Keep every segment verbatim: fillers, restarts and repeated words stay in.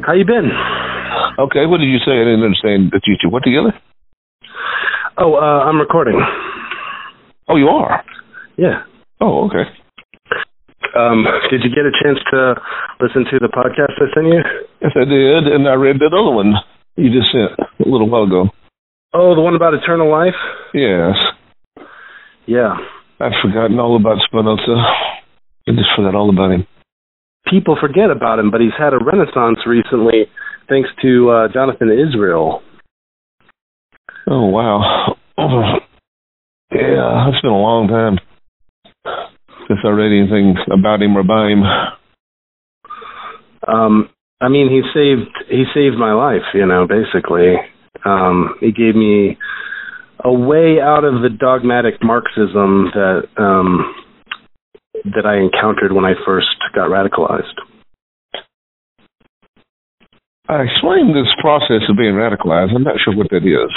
How you been? Okay, what did you say? I didn't understand that you two. What together? Oh, uh, I'm recording. Oh, you are? Yeah. Oh, okay. Um, did you get a chance to listen to the podcast I sent you? Yes, I did, and I read that other one you just sent a little while ago. Oh, the one about eternal life? Yes. Yeah. I'd forgotten all about Spinoza. I just forgot all about him. People forget about him, but he's had a renaissance recently thanks to uh, Jonathan Israel. Oh, wow. Oh, yeah, it's been a long time since I read anything about him or by him. Um, I mean, he saved he saved my life, you know, basically. Um, he gave me a way out of the dogmatic Marxism that um, that I encountered when I first got radicalized. I explained this process of being radicalized. I'm not sure what that is.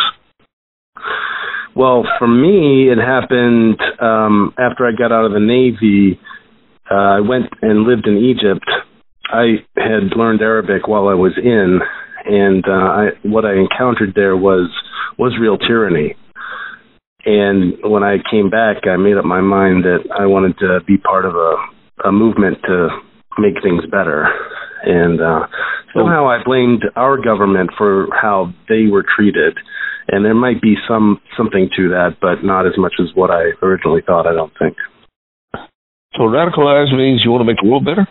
Well, for me, it happened um, after I got out of the Navy. Uh, I went and lived in Egypt. I had learned Arabic while I was in, and uh, I, what I encountered there was was real tyranny. And when I came back, I made up my mind that I wanted to be part of a, a movement to make things better. And uh, somehow I blamed our government for how they were treated. And there might be some something to that, but not as much as what I originally thought, I don't think. So radicalized means you want to make the world better?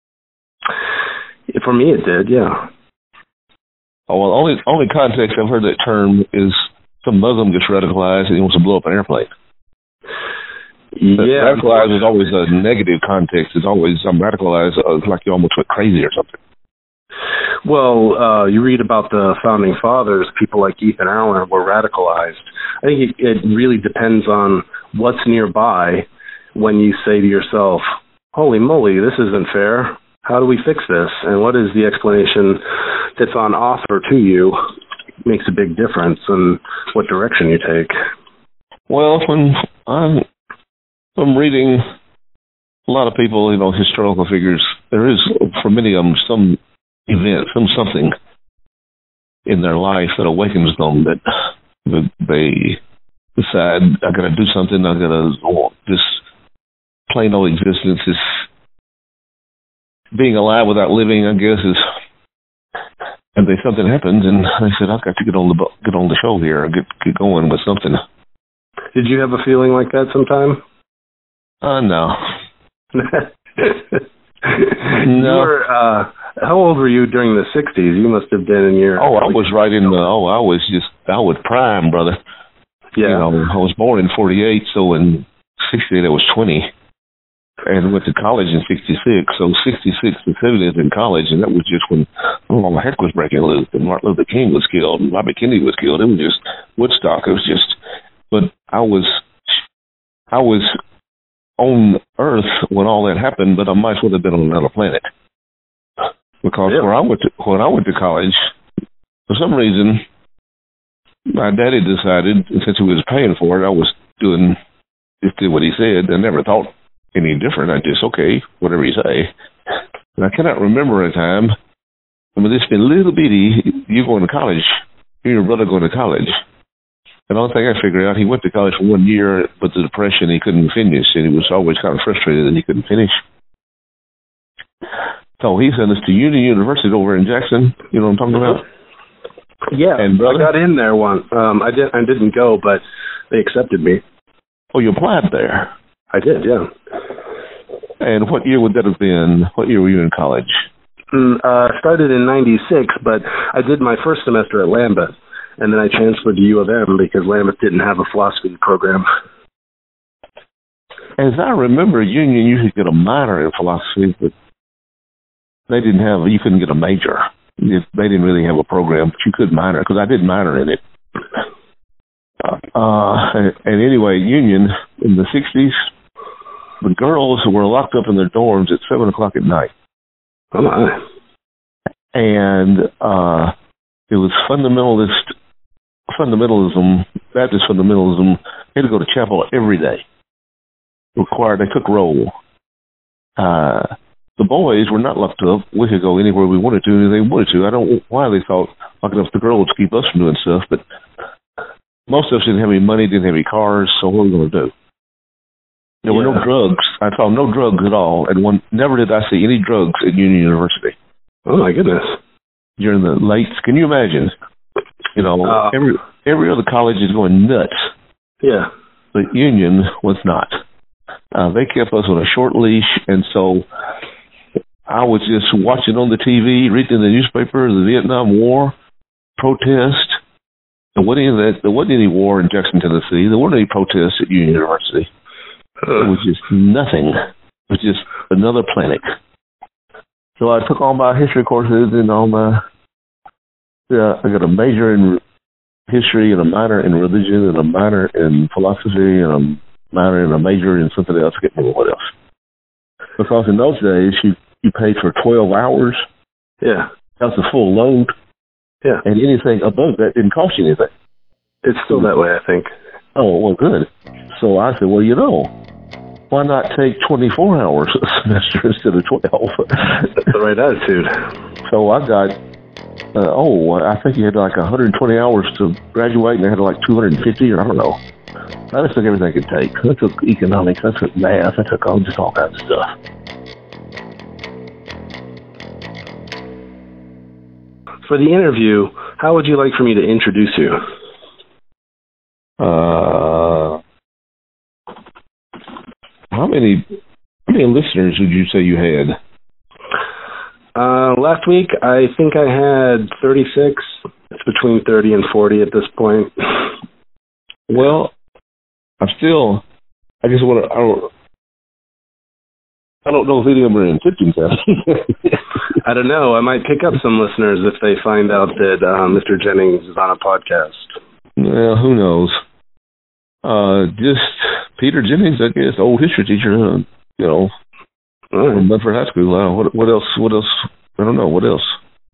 For me, it did, yeah. Oh, well, only only context I've heard that term is some Muslim gets radicalized and he wants to blow up an airplane. Yeah. Radicalized is always a negative context. It's always, I'm radicalized, uh, it's like you almost went crazy or something. Well, uh, you read about the founding fathers, people like Ethan Allen were radicalized. I think it, it really depends on what's nearby when you say to yourself, holy moly, this isn't fair. How do we fix this? And what is the explanation that's on offer to you makes a big difference in what direction you take. Well, when I'm, I'm reading a lot of people, you know, historical figures, there is, for many of them, some event, some something in their life that awakens them, that, that they decide, I got to do something, I got to, oh, this plain old existence, is being alive without living, I guess, is, and then something happens, and I said, I've got to get on the get on the show here, get get going with something. Did you have a feeling like that sometime? Uh, no. no. You were, uh, how old were you during the sixties? You must have been in your... Oh, I was right in the... Oh, I was just... I was prime, brother. Yeah. You know, I was born in forty-eight, so in sixty-eight I was twenty. And went to college in sixty-six, so sixty-six to seventy is in college, and that was just when all the heck was breaking loose, and Martin Luther King was killed, and Bobby Kennedy was killed. It was just Woodstock. It was just... But I was... I was on Earth when all that happened, but I might as well have been on another planet. Because yeah. when I went to, when I went to college, for some reason, my daddy decided, since he was paying for it, I was doing, just did what he said. I never thought any different. I just, okay, whatever you say. And I cannot remember a time, I mean, this been little bitty, you going to college, you and your brother going to college. And the only thing I figured out, he went to college for one year, but the depression, he couldn't finish, and he was always kind of frustrated that he couldn't finish. So he sent us to Union University over in Jackson. You know what I'm talking about? Yeah, and brother, I got in there once. Um, I did. I didn't go, but they accepted me. Oh, you applied there? I did, yeah. And what year would that have been? What year were you in college? Mm, uh, started in ninety-six, but I did my first semester at Lambeth, and then I transferred to U of M because Lambeth didn't have a philosophy program. As I remember, Union, you could get a minor in philosophy, but they didn't have, you couldn't get a major. They didn't really have a program, but you could minor, because I did minor in it. Uh, and, and anyway, Union, in the sixties, the girls were locked up in their dorms at seven o'clock at night. Oh, my. And uh, it was fundamentalist, fundamentalism, Baptist fundamentalism. They had to go to chapel every day. Required, they took roll. Uh, the boys were not locked up. We could go anywhere we wanted to, and they wanted to. I don't know why they thought locking up the girls to keep us from doing stuff, but most of us didn't have any money, didn't have any cars, so what were we going to do? There were yeah. no drugs. I saw no drugs at all, and one never did I see any drugs at Union University. Oh my goodness! During the late, can you imagine? You know, uh, every every other college is going nuts. Yeah, but Union was not. Uh, they kept us on a short leash, and so I was just watching on the T V, reading the newspaper, the Vietnam War protest. There wasn't any of that. There wasn't any war in Jackson, Tennessee. There weren't any protests at Union University. It was just nothing. It was just another planet. So I took all my history courses and all my. Yeah, I got a major in history and a minor in religion and a minor in philosophy and a minor and a major in something else. I can't remember what else. Because in those days, you you paid for twelve hours. Yeah, that was a full load. Yeah, and anything above that didn't cost you anything. It's still that way, I think. Oh, well, good. So I said, well, you know, why not take twenty-four hours a semester instead of twelve? That's the right attitude. So I got, uh, oh, I think you had like one hundred twenty hours to graduate, and I had like two hundred fifty, or I don't know. I just took everything I could take. I took economics, I took math, I took all, just all kinds of stuff. For the interview, how would you like for me to introduce you? Uh, how many how many listeners would you say you had? Uh, last week, I think I had thirty-six. It's between thirty and forty at this point. Well, I'm still. I just want to. I don't. I don't know if any of them are in Tipton County. I don't know. I might pick up some listeners if they find out that uh, Mister Jennings is on a podcast. Well, who knows? Uh, just Peter Jennings, I guess, old history teacher. Uh, you know, right. From Bedford High School. Uh, what, what else? What else? I don't know. What else?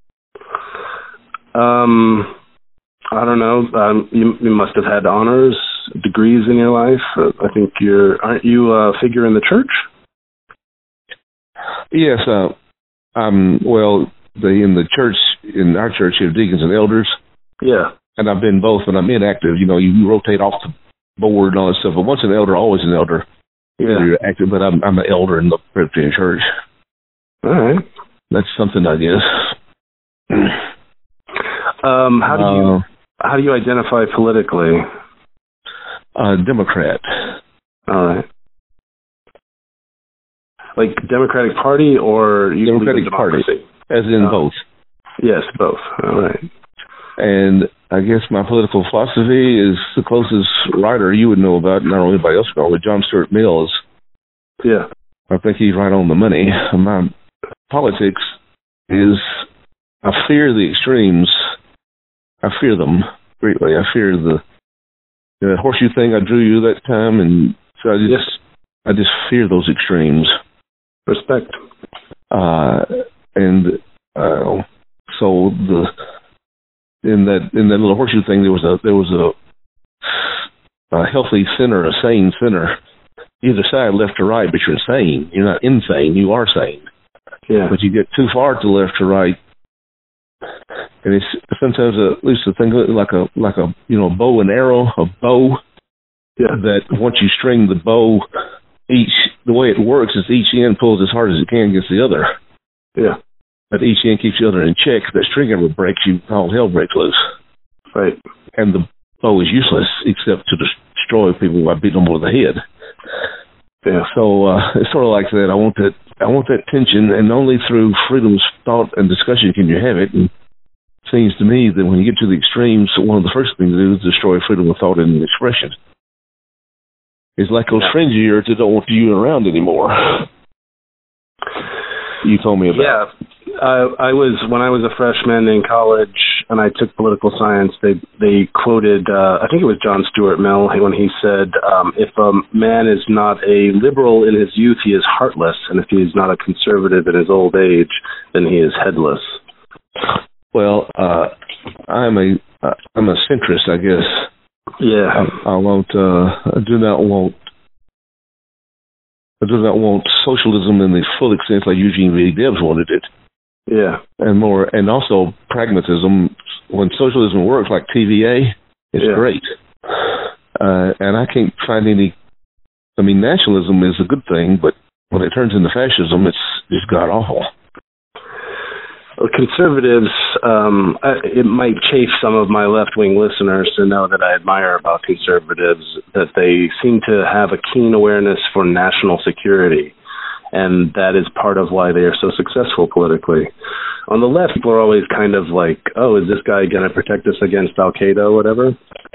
Um, I don't know. Um, you, you must have had honors, degrees in your life. Uh, I think you're. Aren't you a figure in the church? Yes. Uh, I'm. Well, the in the church in our church, you have deacons and elders. Yeah. And I've been both, and I'm inactive. You know, you, you rotate off the board and all that stuff. But once an elder, always an elder. Yeah. You're active, but I'm I'm an elder in the Presbyterian Church. All right. That's something, I guess. um, how do you uh, how do you identify politically? Uh, Democrat. All right. Like Democratic Party or you Democratic Party, as in uh, both. Yes, both. All right. And I guess my political philosophy is the closest writer you would know about, not only anybody else would know, but John Stuart Mills. Yeah. I think he's right on the money. My politics is, I fear the extremes. I fear them greatly. I fear the, the horseshoe thing I drew you that time, and so I just, yes. I just fear those extremes. Respect. Uh, and uh, so the in that in that little horseshoe thing, there was a there was a, a healthy center, a sane center. Either side, left or right, but you're sane. You're not insane. You are sane. Yeah. But you get too far to the left or right, and it's sometimes a, at least a thing like a like a you know bow and arrow, a bow. Yeah. That once you string the bow, each the way it works is each end pulls as hard as it can against the other. Yeah. But each end keeps the other in check. If that string ever breaks, you all hell breaks loose. Right. And the bow is useless except to destroy people by beating them over the head. Yeah. So uh, it's sort of like that. I want that. I want that tension, and only through freedom of thought and discussion can you have it. And it seems to me that when you get to the extremes, one of the first things to do is destroy freedom of thought and expression. It's like those yeah. friends of yours that don't want you around anymore. You told me about. Yeah, I, I was when I was a freshman in college and I took political science. They they quoted uh, I think it was John Stuart Mill when he said, um, "If a man is not a liberal in his youth, he is heartless, and if he is not a conservative in his old age, then he is headless." Well, uh, I'm a uh, I'm a centrist, I guess. Yeah, I, I won't. Uh, I do not want I do not want socialism in the full extent like Eugene V. Debs wanted it. Yeah. And more, and also pragmatism. When socialism works like T V A, it's yeah. great. Uh, and I can't find any, I mean, nationalism is a good thing, but when it turns into fascism, it's, it's god-awful. Well, conservatives, um, it might chafe some of my left-wing listeners to know that I admire about conservatives, that they seem to have a keen awareness for national security, and that is part of why they are so successful politically. On the left, we're always kind of like, oh, is this guy going to protect us against Al-Qaeda or whatever?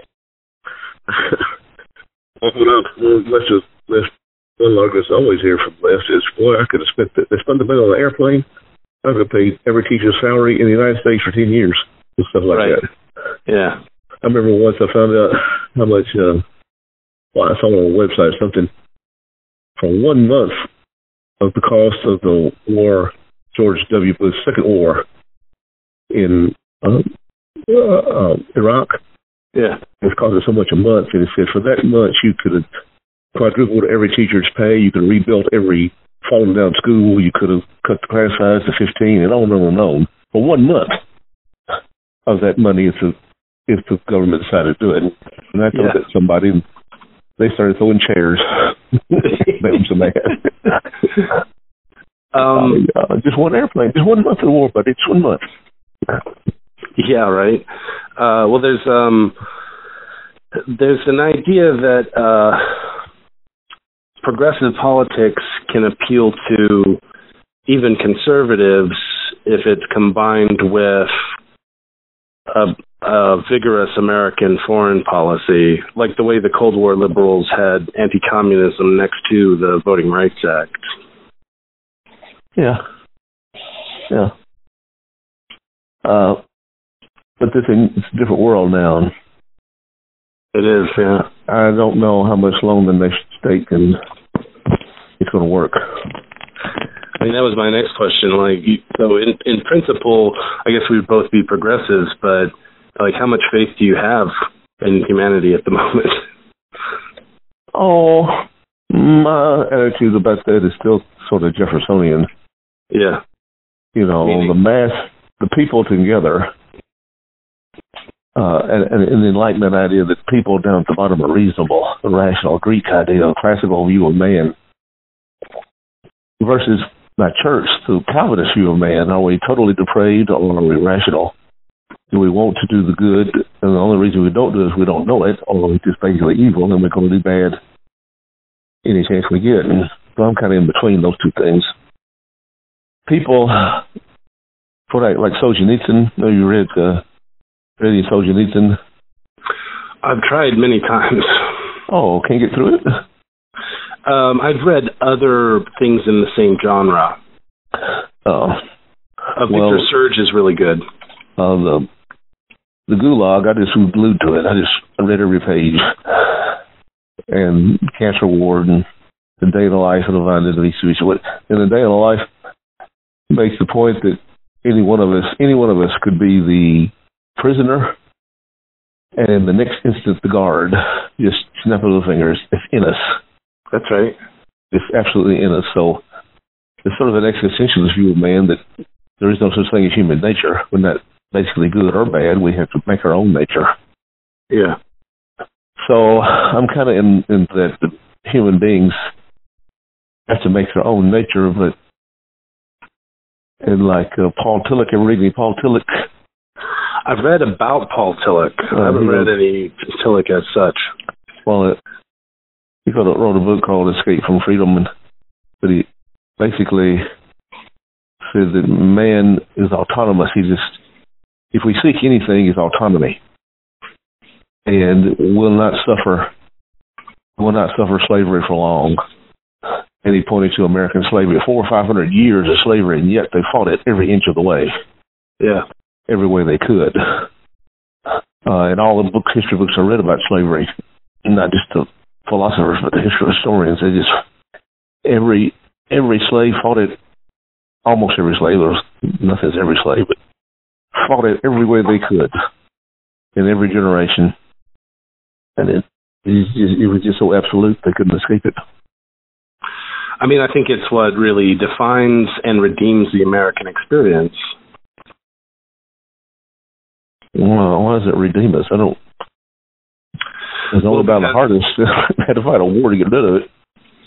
Let's just, let's, one of us always hear from the left is, boy, I could have spent the, they spent the money on the airplane. I could have paid every teacher's salary in the United States for ten years and stuff like right. that. Yeah. I remember once I found out how much, uh, well, I saw on a website something for one month of the cost of the war, George W. Bush's second war in uh, uh, uh, Iraq. Yeah. It cost us so much a month, and it said for that much you could have quadrupled every teacher's pay, you could have rebuilt every fallen down school, you could have cut the class size to fifteen, and on and on and on. For one month of that money, if the, if the government decided to do it. And I told yeah. that somebody, and they started throwing chairs. That was so mad. Um, uh, just one airplane, just one month of the war, but it's one month. Yeah, right. Uh, well, there's um, there's an idea that uh, progressive politics can appeal to even conservatives if it's combined with a, a vigorous American foreign policy, like the way the Cold War liberals had anti-communism next to the Voting Rights Act. Yeah. Yeah. Uh, but this thing, it's a different world now. It is, yeah. I don't know how much longer the nation state can, it's going to work. I mean, that was my next question. Like, you, so in, in principle, I guess we'd both be progressives, but like, how much faith do you have in humanity at the moment? Oh, my attitude about that is still sort of Jeffersonian. Yeah. You know, Meaning? the mass, the people together, uh, and, and, and the Enlightenment idea that people down at the bottom are reasonable, the rational Greek idea, classical view of man, versus my church, the Calvinist view of man. Are we totally depraved or are we rational? Do we want to do the good? And the only reason we don't do it is we don't know it, or we're just basically evil and we're going to do bad any chance we get. And so I'm kind of in between those two things. People, for like, like Solzhenitsyn, know you read uh, read Solzhenitsyn? I've tried many times. Oh, can't get through it? Um, I've read other things in the same genre. Oh. Uh, Victor well, Serge is really good. Uh, the the Gulag, I just glued to it. I just I read every page. And Cancer Ward and The Day in the Life of the Divine Disease. In The Day in the Life makes the point that any one of us, any one of us could be the prisoner, and in the next instant, the guard. Just snap of the fingers. It's in us. That's right. It's absolutely in us. So it's sort of an existentialist view of man that there is no such thing as human nature. We're not basically good or bad. We have to make our own nature. Yeah. So I'm kind of in, in that the human beings have to make their own nature, but and like uh, Paul Tillich, ever read any Paul Tillich? I've read about Paul Tillich. Uh, I haven't read knows. any Tillich as such. Well, it, he wrote a, wrote a book called Escape from Freedom, and but he basically said that man is autonomous. He just, if we seek anything, is autonomy, and will not suffer, will not suffer slavery for long. And he pointed to American slavery, four or five hundred years of slavery, and yet they fought it every inch of the way. Yeah, every way they could. Uh, and all the books, history books I read about slavery, not just the philosophers, but the history historians, they just every every slave fought it. Almost every slave, there was nothing's every slave, but fought it every way they could in every generation, and it it was just, it was just so absolute they couldn't escape it. I mean, I think it's what really defines and redeems the American experience. Well, why does it redeem us? I don't. It's all well, about the hardest. I had to fight a war to get rid of it.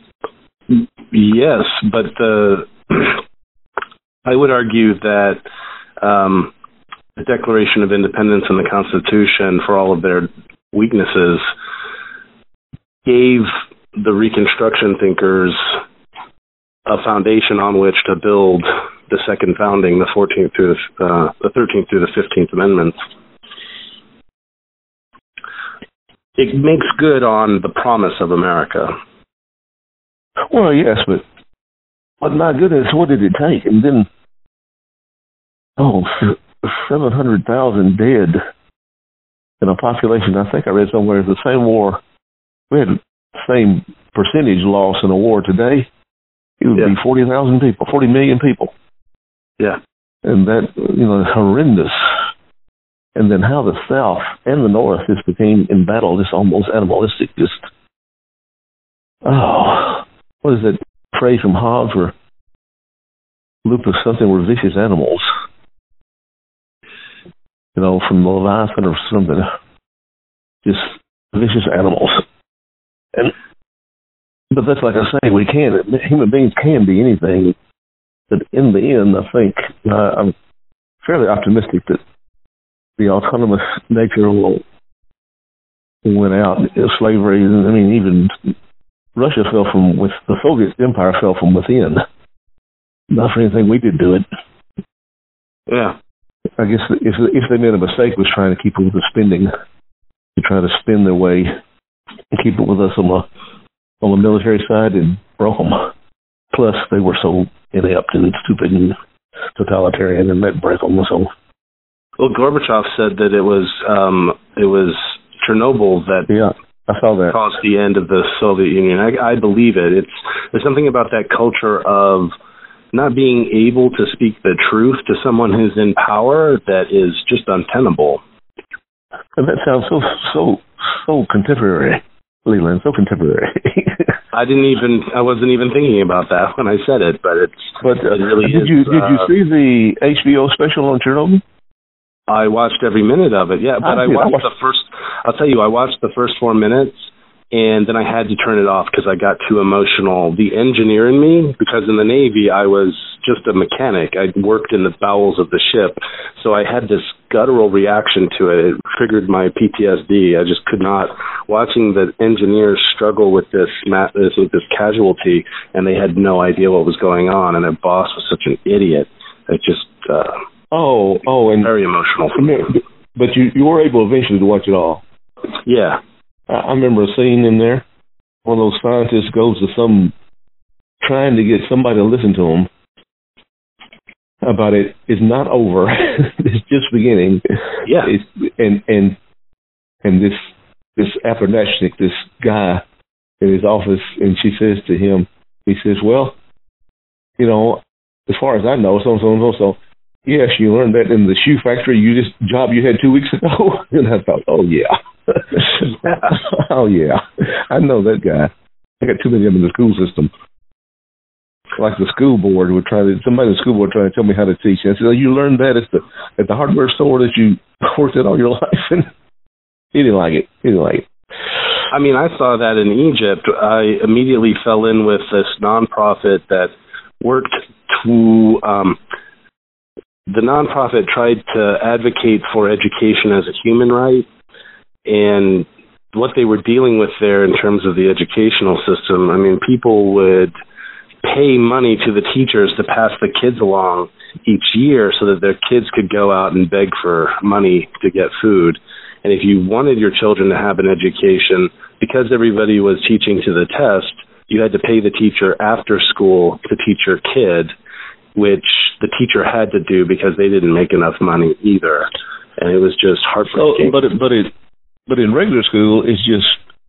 Yes, but the I would argue that um, the Declaration of Independence and the Constitution, for all of their weaknesses, gave the Reconstruction thinkers a foundation on which to build the second founding, the fourteenth through the, uh, the thirteenth through the fifteenth Amendments. It makes good on the promise of America. Well, yes, but but my goodness, what did it take? And then, oh, seven hundred thousand dead in a population. I think I read somewhere the same war. We had the same percentage loss in a war today. It would yeah. be forty thousand people, forty million people. Yeah. And that, you know, is horrendous. And then how the South and the North just became in battle, just almost animalistic. Just, oh, what is that phrase from Hobbes where lupus something were vicious animals? You know, from Leviathan or something. Just vicious animals. And But that's like I say, we can. Human beings can be anything. But in the end, I think uh, I'm fairly optimistic that the autonomous nature will win out. Slavery, I mean, even Russia fell from with the Soviet Empire fell from within. Not for anything we did to it. Yeah, I guess if if they made a mistake was trying to keep it with the spending, to try to spin their way and keep it with us on the on the military side, and broke them. Plus, they were so inept and stupid and totalitarian, and that broke them. So. Well, Gorbachev said that it was um, it was Chernobyl that yeah, I saw that. caused the end of the Soviet Union. I, I believe it. It's there's something about that culture of not being able to speak the truth to someone who's in power that is just untenable. And that sounds so so so contemporary, Leland. So contemporary. I didn't even I wasn't even thinking about that when I said it, but it's but uh, it really did is, you did uh, you see the H B O special on Chernobyl? I watched every minute of it, yeah. But I, I watched, I watched the first, I'll tell you, I watched the first four minutes, and then I had to turn it off because I got too emotional. The engineer in me, because in the Navy I was just a mechanic. I worked in the bowels of the ship, so I had this guttural reaction to it. It triggered my P T S D. I just could not, watching the engineers struggle with this, with this casualty, and they had no idea what was going on, and their boss was such an idiot. It just... Uh, Oh, oh, and very emotional for me. But you you were able eventually to watch it all. Yeah, I, I remember a scene in there. One of those scientists goes to some, trying to get somebody to listen to him about it. It's not over. It's just beginning. Yeah, it's, and and and this this Apernashnik, this guy in his office, and she says to him, he says, "Well, you know, as far as I know, so and so and so so." Yes, you learned that in the shoe factory you just job you had two weeks ago. And I thought, oh yeah, oh yeah, I know that guy. I got too many of them in the school system. Like the school board would try to, somebody in the school board trying to tell me how to teach. And I said, oh, you learned that at the at the hardware store that you worked at all your life. And he didn't like it. He didn't like it. I mean, I saw that in Egypt. I immediately fell in with this nonprofit that worked to. Um, The nonprofit tried to advocate for education as a human right, and what they were dealing with there in terms of the educational system, I mean, people would pay money to the teachers to pass the kids along each year so that their kids could go out and beg for money to get food. And if you wanted your children to have an education, because everybody was teaching to the test, you had to pay the teacher after school to teach your kid, which the teacher had to do because they didn't make enough money either, and it was just heartbreaking. So, but it, but it, but in regular school, it's just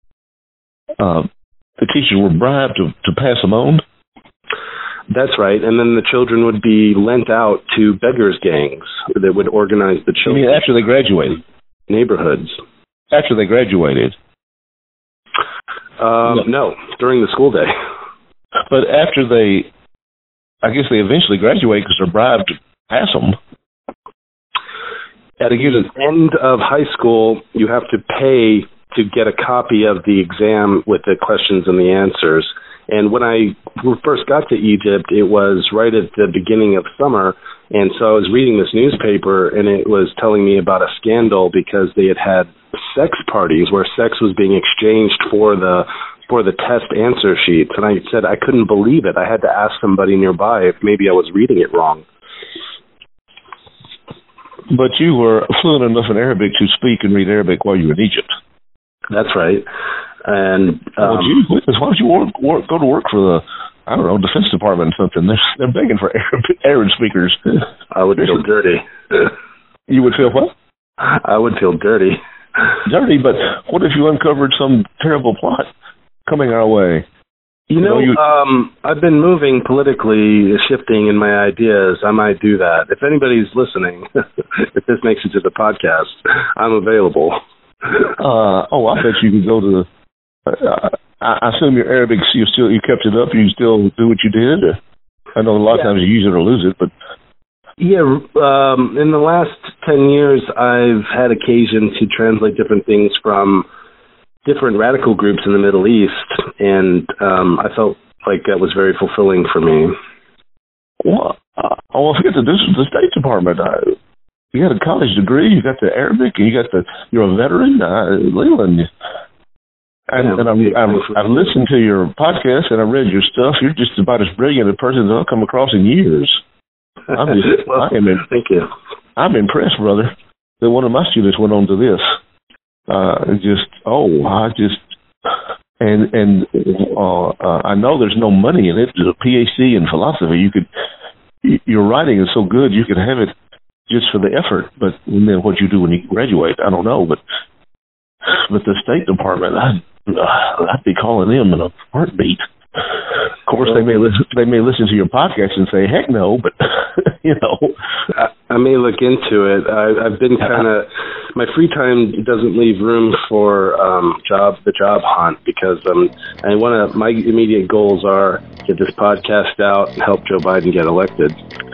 uh, the teachers were bribed to, to pass them on. That's right, and then the children would be lent out to beggars gangs that would organize the children. I mean, after they graduated, neighborhoods. After they graduated. Um, no. no, during the school day. But after they, I guess they eventually graduate because they're bribed to pass them. At the end of high school, you have to pay to get a copy of the exam with the questions and the answers. And when I first got to Egypt, it was right at the beginning of summer, and so I was reading this newspaper, and it was telling me about a scandal because they had had sex parties where sex was being exchanged for the for the test answer sheets. And I said I couldn't believe it. I had to ask somebody nearby if maybe I was reading it wrong. But you were fluent enough in Arabic to speak and read Arabic while you were in Egypt. That's right. And um, well, gee, why don't you work, work, go to work for the, I don't know, Defense Department or something? They're, they're begging for Arab, Arab speakers. I would feel dirty. You would feel what? I would feel dirty. Dirty, but what if you uncovered some terrible plot coming our way? You know, you, um, I've been moving politically, shifting in my ideas. I might do that. If anybody's listening, if this makes it to the podcast, I'm available. Uh, oh, I bet you could go to the, uh, I assume your Arabic, you still, you kept it up, you still do what you did? I know a lot of yeah. times you use it or lose it, but. Yeah, um, in the last ten years, I've had occasion to translate different things from different radical groups in the Middle East, and um, I felt like that was very fulfilling for me. Well, uh, well forget the, this, the State Department. Uh, you got a college degree, you got the Arabic, and you got the, you're a veteran, uh, Leland. And, yeah, and I'm, I'm, I've listened to your podcast, and I read your stuff. You're just about as brilliant a person as I've come across in years. I'm just, well, I am in, thank you. I'm impressed, brother, that one of my students went on to this. Uh, just, oh, I just, and, and, uh, uh, I know there's no money in it. There's a P H D in philosophy. You could, your writing is so good, you could have it just for the effort, but then what you do when you graduate, I don't know, but, but the State Department, I'd, uh, I'd be calling them in a heartbeat. Of course, they may listen, they may listen to your podcast and say, heck no, but, you know. I, I may look into it. I, I've been kind of, my free time doesn't leave room for um, job the job hunt because um, I one of my immediate goals are get this podcast out and help Joe Biden get elected.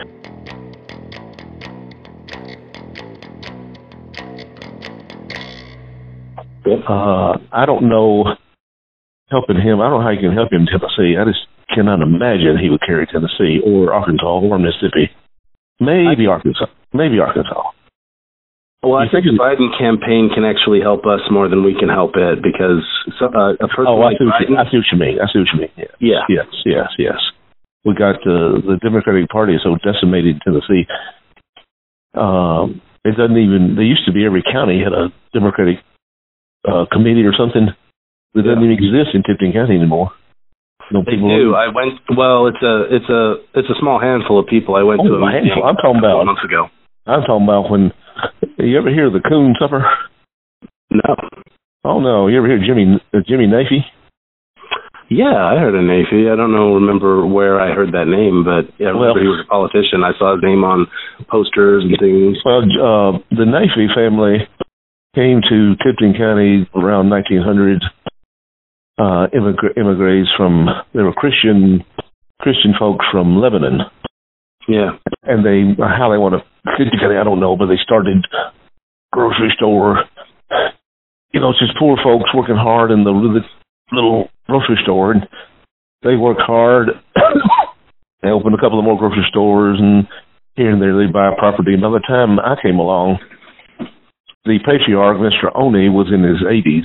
Uh, I don't know helping him. I don't know how you can help him in Tennessee. I just cannot imagine he would carry Tennessee or Arkansas or Mississippi. Maybe I, Arkansas. Maybe Arkansas. Well, I think the Biden campaign can actually help us more than we can help it because uh, a person oh, like I see, Biden... you, I see what you mean. I see what you mean. Yes, yeah. Yes, yes, yes. We got uh, the Democratic Party is so decimated in Tennessee. Um, it doesn't even... There used to be every county had a Democratic uh, committee or something. It doesn't yeah. even exist in Tipton County anymore. No they do. I went. Well, it's a it's a it's a small handful of people. I went oh, to a meeting handful. I'm talking a couple about months ago. I'm talking about when. You ever hear of the Coon Supper? No. Oh no! You ever hear Jimmy uh, Jimmy Nafee? Yeah, I heard of Nafee. I don't know. Remember where I heard that name, but yeah, I remember well, he was a politician. I saw his name on posters and things. Well, uh, the Nafee family came to Tipton County around nineteen hundred. Uh, immigra- immigrants from, they were Christian Christian folks from Lebanon. Yeah. And they, how they want to, I don't know, but they started grocery store. You know, it's just poor folks working hard in the little grocery store. And they work hard. They opened a couple of more grocery stores, and here and there they buy property. And by the time I came along, the patriarch, Mister Oney, was in his eighties.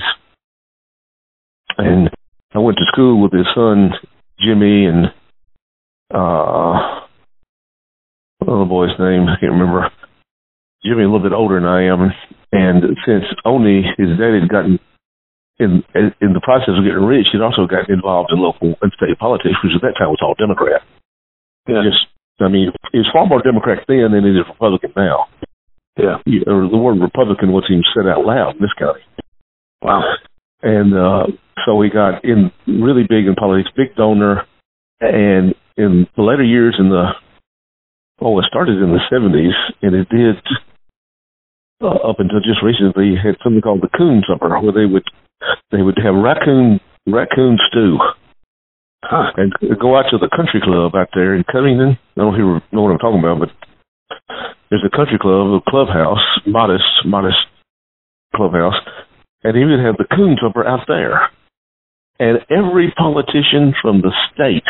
And I went to school with his son, Jimmy, and, uh, what the boy's name? I can't remember. Jimmy, a little bit older than I am. And since Oney, his dad had gotten, in in the process of getting rich, he'd also gotten involved in local and state politics, which at that time was all Democrat. Yeah. Just, I mean, it's far more Democrat then than it is Republican now. Yeah. Or the word Republican wasn't even said out loud in this county. Wow. And uh, so we got in really big in politics, big donor, and in the later years in the, oh, it started in the seventies, and it did, uh, up until just recently, had something called the Coon Supper, where they would they would have raccoon raccoon stew. Huh. And go out to the country club out there in Covington. I don't know if you know what I'm talking about, but there's a country club, a clubhouse, modest, modest clubhouse, and he would have the coon jumper out there. And every politician from the state,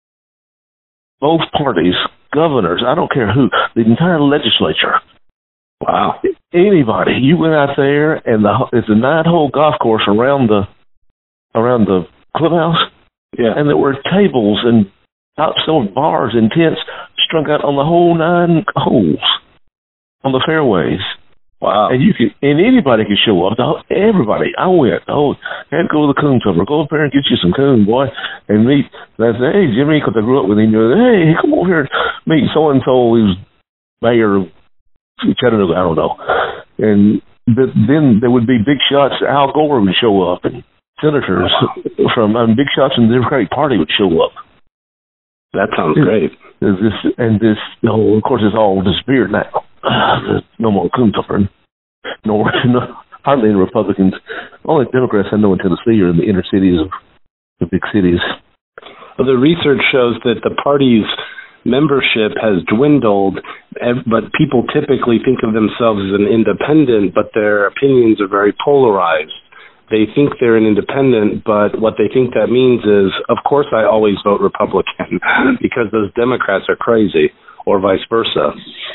both parties, governors, I don't care who, the entire legislature. Wow. Anybody. You went out there, and the, it's a nine-hole golf course around the around the clubhouse. Yeah. And there were tables and outsold bars and tents strung out on the whole nine holes on the fairways. Wow. And you could, and anybody could show up. Everybody. I went. Oh, had to go to the coon jumper. Go up there and get you some coon, boy, and meet. And I said, hey, Jimmy, because I grew up with him. You know, hey, come over here and meet so and so. He was mayor of Chattanooga. I don't know. And the, then there would be big shots. Al Gore would show up, and senators from I mean, big shots in the Democratic Party would show up. That sounds great. Is this and this? You know, of course, it's all disappeared now. Uh, no more coon jumping. No, no, hardly any Republicans. Only Democrats I know in Tennessee are in the inner cities of the big cities. Well, the research shows that the party's membership has dwindled, but people typically think of themselves as an independent, but their opinions are very polarized. They think they're an independent, but what they think that means is, of course, I always vote Republican because those Democrats are crazy, or vice versa.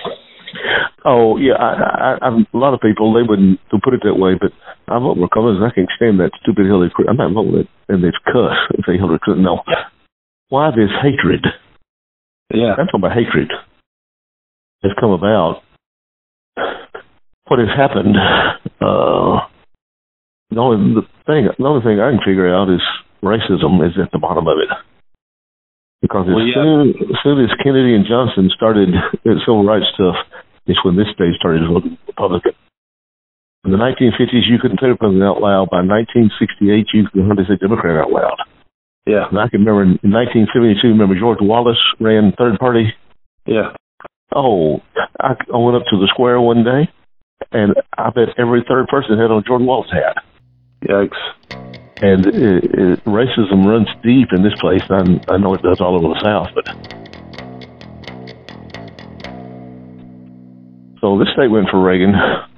Oh, yeah, I, I, I, a lot of people, they wouldn't put it that way, but I vote Republicans. I can't stand that stupid Hillary Clinton. I'm not voting it, and they've cuss and say Hillary Clinton. No. Why this hatred? Yeah. I'm talking about hatred has come about. What has happened, uh, The only the thing, the only thing I can figure out is racism is at the bottom of it. Because as, well, yeah. soon, as soon as Kennedy and Johnson started the civil rights stuff, it's when this state started voting Republican. In the nineteen fifties, you couldn't say Republican out loud. By nineteen sixty-eight, you could hardly say Democrat out loud. Yeah. And I can remember in nineteen seventy-two, remember George Wallace ran third party? Yeah. Oh, I, I went up to the square one day, and I bet every third person had on a George Wallace hat. Yikes. And it, it, racism runs deep in this place. I, I know it does all over the South, but so this state went for Reagan.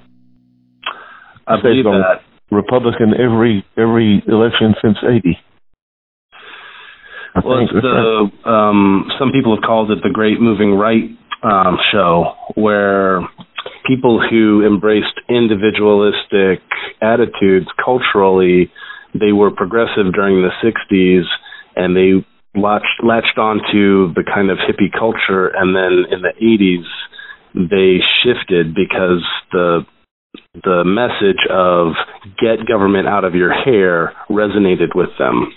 I This believe that. Republican every every election since eighty. I well, it's the um, some people have called it the Great Moving Right um, show, where people who embraced individualistic attitudes culturally, they were progressive during the sixties, and they latched, latched onto the kind of hippie culture, and then in the eighties, they shifted because the the message of get government out of your hair resonated with them.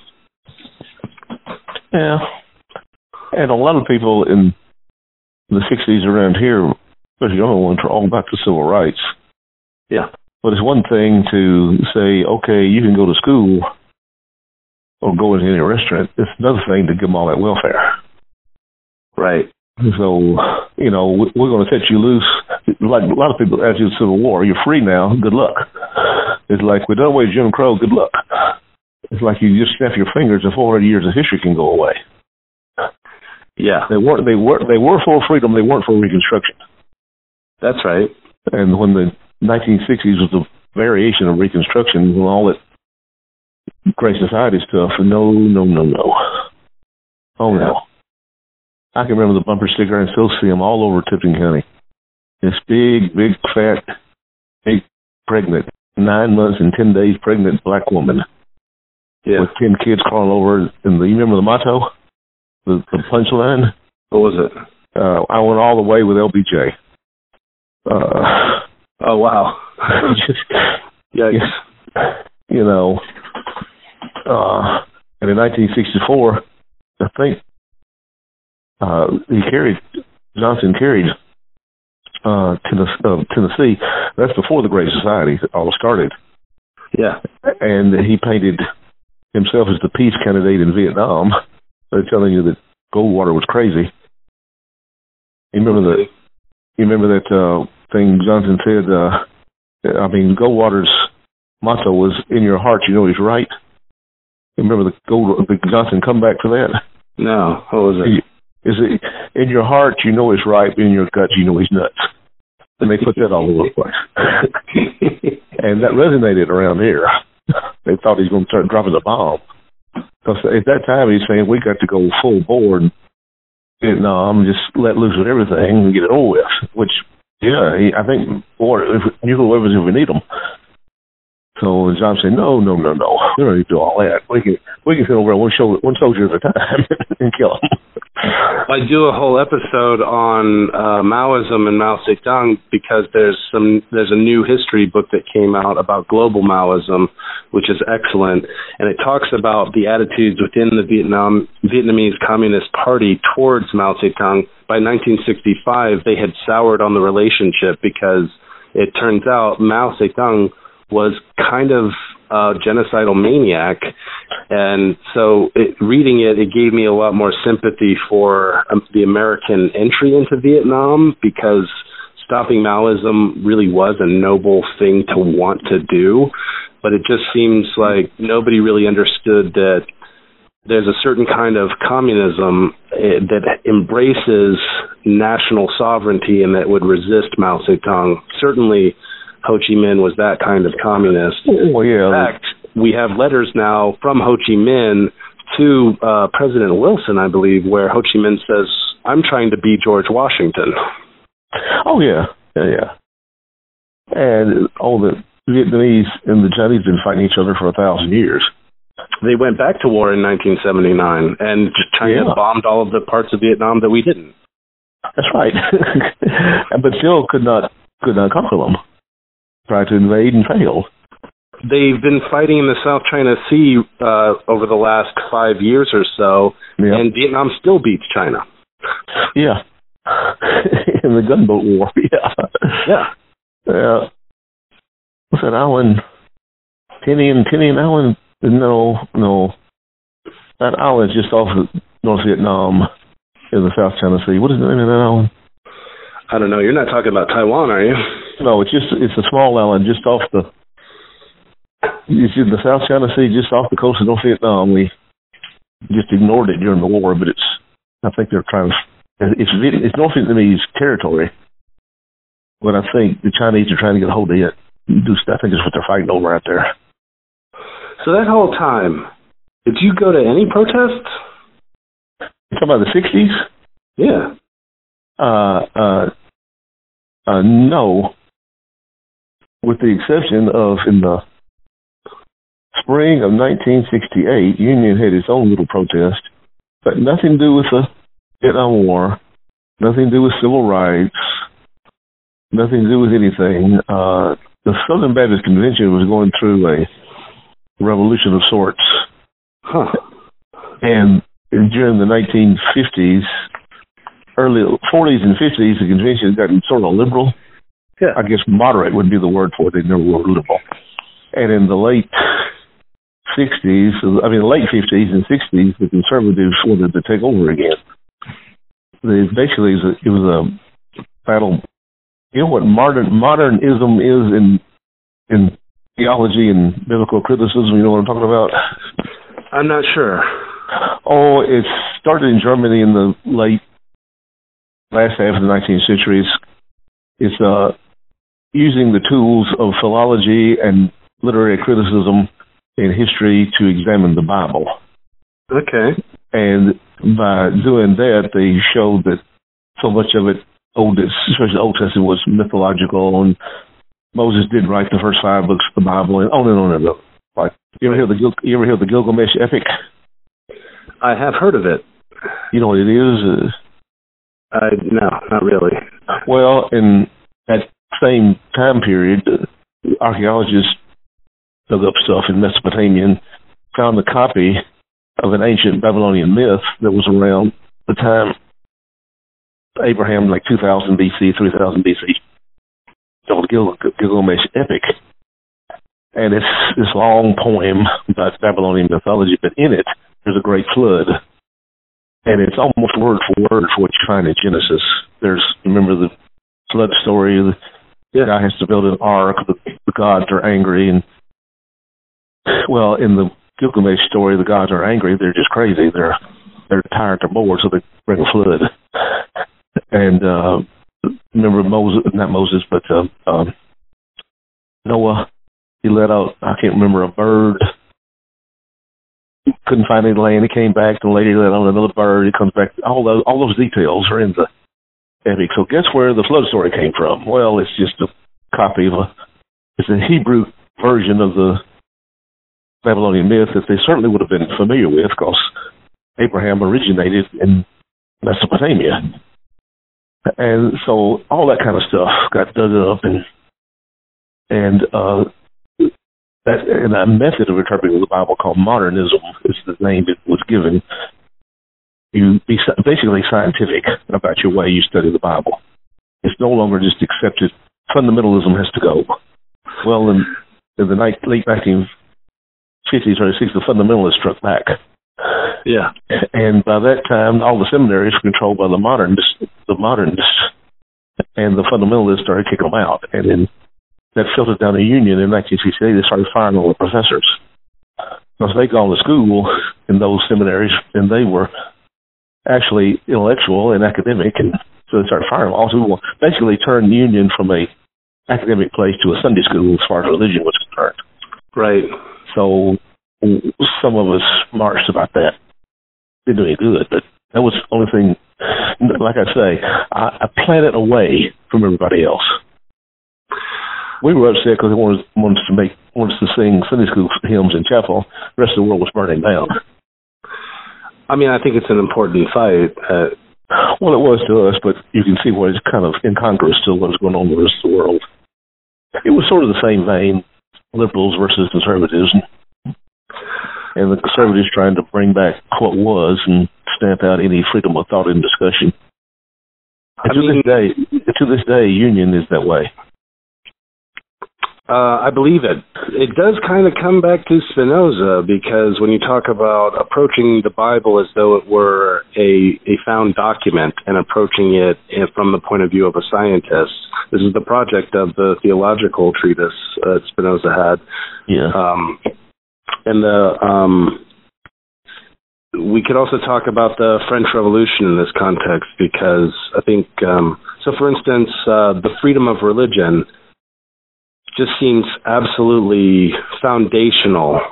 Yeah. And a lot of people in the sixties around here, especially younger ones, are all about the civil rights. Yeah. But it's one thing to say, okay, you can go to school or go into any restaurant. It's another thing to give them all that welfare. Right. So, you know, we're going to set you loose. Like a lot of people after the Civil War, you're free now, good luck. It's like, we're done with Jim Crow, good luck. It's like you just snap your fingers and four hundred years of history can go away. Yeah. They weren't, they were, they were for freedom, they weren't for Reconstruction. That's right. And when the nineteen sixties was the variation of Reconstruction, and all that Great Society stuff, no, no, no, no. Oh, no. I can remember the bumper sticker and still see them all over Tipton County. This big, big, fat, big, pregnant, nine months and ten days pregnant black woman. Yeah. With ten kids crawling over. And the, you remember the motto? The, the punchline? What was it? Uh, I went all the way with L B J. Uh, oh, wow. just, Yikes. You know, uh, and in nineteen sixty-four, I think, uh, he carried, Johnson carried uh, Tennessee, uh, Tennessee. That's before the Great Society all started. Yeah. And he painted himself as the peace candidate in Vietnam. They're telling you that Goldwater was crazy. You remember that? You remember that uh, thing Johnson said? Uh, I mean, Goldwater's motto was "In your heart, you know he's right." Remember the gold, the Johnson comeback for that? No. What was it? Is it in your heart you know he's right, but in your gut you know he's nuts? And they put that all over the place. And that resonated around here. They thought he was going to start dropping the bomb. Because at that time he's saying we got to go full board Vietnam, just let loose with everything and get it over with. Which, yeah, he, I think boy, if, nuclear weapons if we need them. So John said, no, no, no, no. We don't need to do all that. We can we can sit over one, show, one soldier at a time and kill him. I do a whole episode on uh, Maoism and Mao Zedong because there's some there's a new history book that came out about global Maoism, which is excellent, and it talks about the attitudes within the Vietnam Vietnamese Communist Party towards Mao Zedong. By nineteen sixty-five, they had soured on the relationship because it turns out Mao Zedong was kind of a genocidal maniac. And so it, reading it, it gave me a lot more sympathy for um, the American entry into Vietnam, because stopping Maoism really was a noble thing to want to do. But it just seems like nobody really understood that there's a certain kind of communism uh, that embraces national sovereignty and that would resist Mao Zedong. Certainly, Ho Chi Minh was that kind of communist. Oh, yeah. In fact, we have letters now from Ho Chi Minh to uh, President Wilson, I believe, where Ho Chi Minh says, I'm trying to be George Washington. Oh, yeah. Yeah, yeah. And all the Vietnamese and the Chinese have been fighting each other for a thousand years. They went back to war in nineteen seventy-nine, and China yeah. bombed all of the parts of Vietnam that we didn't. That's right. But still could not could not conquer them. Tried to invade and failed. They've been fighting in the South China Sea uh, over the last five years or so, yep. and Vietnam still beats China. Yeah. In the gunboat war, yeah. Yeah. Yeah. What's that island? Tinian, Tinian Island? No, no. That island is just off of North Vietnam in the South China Sea. What is the name of that island? I don't know. You're not talking about Taiwan, are you? No, it's just it's a small island just off the it's in the South China Sea, just off the coast of North Vietnam. We just ignored it during the war, but it's I think they're trying to it's it's North Vietnamese territory, but I think the Chinese are trying to get a hold of it. I think it's what they're fighting over out there. So that whole time, did you go to any protests? You talking about the sixties? Yeah. Uh, uh, uh, no. With the exception of in the spring of nineteen sixty-eight, Union had its own little protest, but nothing to do with the Vietnam War, nothing to do with civil rights, nothing to do with anything. Uh, the Southern Baptist Convention was going through a revolution of sorts. Huh. And during the nineteen fifties, early forties and fifties, the convention had gotten sort of liberal. Yeah. I guess moderate would be the word for it. They never were liberal. And in the late sixties, I mean, late fifties and sixties, the conservatives wanted to take over again. They, basically, it was, a, it was a battle. You know what modern modernism is in in theology and biblical criticism? You know what I'm talking about? I'm not sure. Oh, it started in Germany in the late last half of the nineteenth century. It's, it's uh, using the tools of philology and literary criticism in history to examine the Bible. Okay. And by doing that, they showed that so much of it, old, especially the Old Testament, was mythological, and Moses did write the first five books of the Bible, and on and on and on. Like, you ever hear the you ever hear the Gilgamesh epic? I have heard of it. You know what it is? Uh, no, not really. Well, in that same time period, uh, archaeologists dug up stuff in Mesopotamia and found a copy of an ancient Babylonian myth that was around the time Abraham, like two thousand B C, three thousand B C, called Gil- Gilgamesh epic. And it's this long poem about Babylonian mythology, but in it, there's a great flood. And it's almost word for word for what you find in Genesis. There's, remember the flood story, the yeah. guy has to build an ark, the, the gods are angry, and well, in the Gilgamesh story, the gods are angry. They're just crazy. They're they're tired. They're bored, so they bring a flood. And uh, remember Moses, not Moses, but uh, um, Noah. He let out, I can't remember, a bird. He couldn't find any land. He came back. The lady let out another bird. He comes back. All those all those details are in the epic. So guess where the flood story came from? Well, it's just a copy of a. It's a Hebrew version of the Babylonian myth that they certainly would have been familiar with, because Abraham originated in Mesopotamia. And so all that kind of stuff got dug up, and and uh, that and a method of interpreting the Bible called modernism is the name it was given. You be basically scientific about your way you study the Bible. It's no longer just accepted. Fundamentalism has to go. Well, in, in the night, late nineteen fifties, early sixties, the fundamentalists struck back. Yeah. And by that time, all the seminaries were controlled by the modernists, the modernists, and the fundamentalists started kicking them out. And then that filtered down the Union in nineteen sixty-eight. They started firing all the professors. Because they'd gone to school in those seminaries, and they were actually intellectual and academic, and so they started firing all those people. Basically turned the Union from a academic place to a Sunday school as far as religion was concerned. Right. So some of us marched about that. Didn't do any good, but that was the only thing. Like I say, I, I planted away from everybody else. We were upset because they wanted, wanted us to make wanted us to sing Sunday school hymns in chapel. The rest of the world was burning down. I mean, I think it's an important fight. Uh, well, it was to us, but you can see what it's kind of incongruous to what is going on in the rest of the world. It was sort of the same vein, liberals versus conservatives, and, and the conservatives trying to bring back what was and stamp out any freedom of thought and discussion. And to mean, this day, to this day, Union is that way. Uh, I believe it. It does kind of come back to Spinoza, because when you talk about approaching the Bible as though it were a, a found document and approaching it from the point of view of a scientist, this is the project of the theological treatise uh, Spinoza had. Yeah. Um, and the um, we could also talk about the French Revolution in this context, because I think, um, so for instance, uh, the freedom of religion just seems absolutely foundational,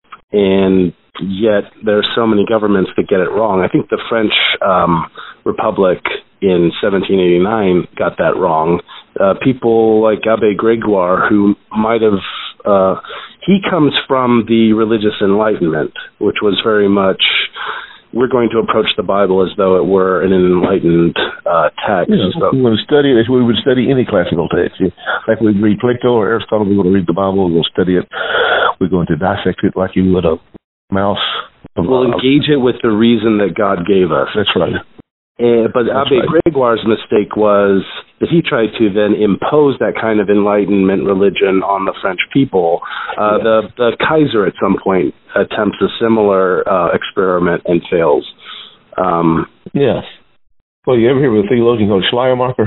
and yet there are so many governments that get it wrong. I think the French um, Republic in seventeen eighty-nine got that wrong. Uh, people like Abbe Gregoire, who might have, uh, he comes from the religious Enlightenment, which was very much, we're going to approach the Bible as though it were an enlightened uh, text. Yeah, so, we would study it as we would study any classical text. Like we'd read Plato or Aristotle, we're going to read the Bible, we're going to study it, we're going to dissect it like you would a mouse. We'll engage it with the reason that God gave us. That's right. And, but That's Abbe right. Gregoire's mistake was that he tried to then impose that kind of Enlightenment religion on the French people. Uh, yeah. The the Kaiser at some point attempts a similar uh, experiment and fails. Um, yes. Well, you ever hear of a theologian called Schleiermacher?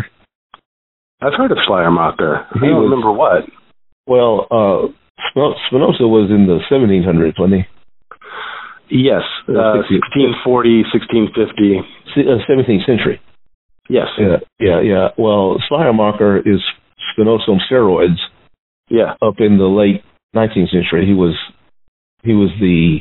I've heard of Schleiermacher. He I don't was, remember what. Well, uh, Spinoza was in the seventeen hundreds, wasn't he? Yes, uh, sixteen forty, sixteen fifty. seventeenth century. Yes. Yeah, yeah, yeah. Well, Schleiermacher is Spinoza on steroids. Yeah. Up in the late nineteenth century, he was he was the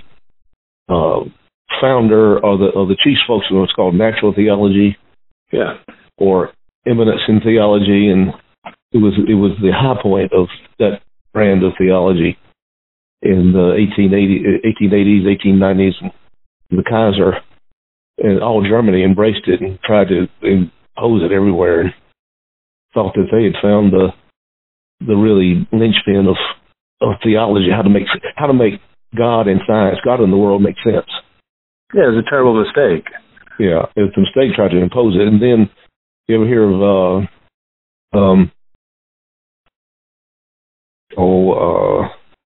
uh, founder of the of the chief spokesman of what's called natural theology. Yeah. Or eminence in theology, and it was it was the high point of that brand of theology in the eighteen eighties, eighteen nineties. The Kaiser and all Germany embraced it and tried to impose it everywhere, and thought that they had found the the really linchpin of, of theology, how to make how to make God and science, God and the world make sense. Yeah, it was a terrible mistake. Yeah, it was a mistake trying to impose it. And then you ever hear of uh, um oh uh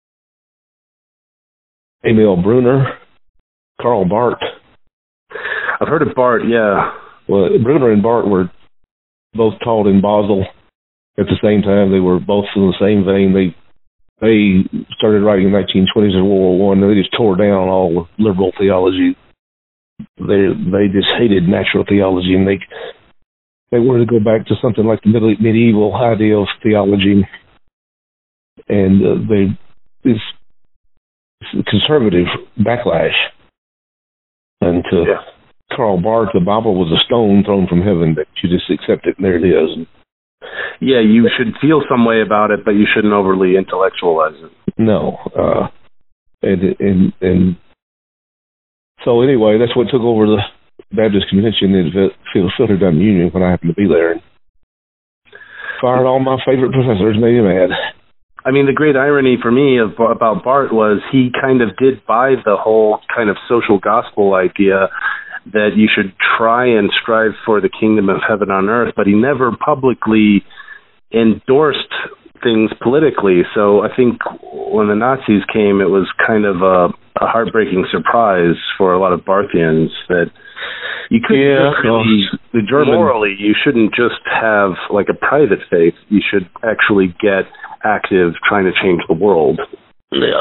Emil Brunner, Karl Barth? I've heard of Barth, yeah. Well, Brunner and Barth were both taught in Basel at the same time. They were both in the same vein. They they started writing in the nineteen twenties and World War One. They just tore down all liberal theology. They they just hated natural theology, and they they wanted to go back to something like the middle, medieval idea of theology. And uh, they this, this conservative backlash. And to yeah. Karl Barth, the Bible was a stone thrown from heaven that you just accept it, and there it is. Yeah, you should feel some way about it, but you shouldn't overly intellectualize it. No. Uh, and, and and so anyway, that's what took over the Baptist Convention in filtered down the Union when I happened to be there. And fired all my favorite professors, made him mad. I mean, the great irony for me of, about Barth was he kind of did buy the whole kind of social gospel idea that you should try and strive for the kingdom of heaven on earth, but he never publicly endorsed things politically. So I think when the Nazis came, it was kind of a, a heartbreaking surprise for a lot of Barthians that you couldn't yeah, really, well, the German, morally, you shouldn't just have like a private faith. You should actually get active trying to change the world. Yeah.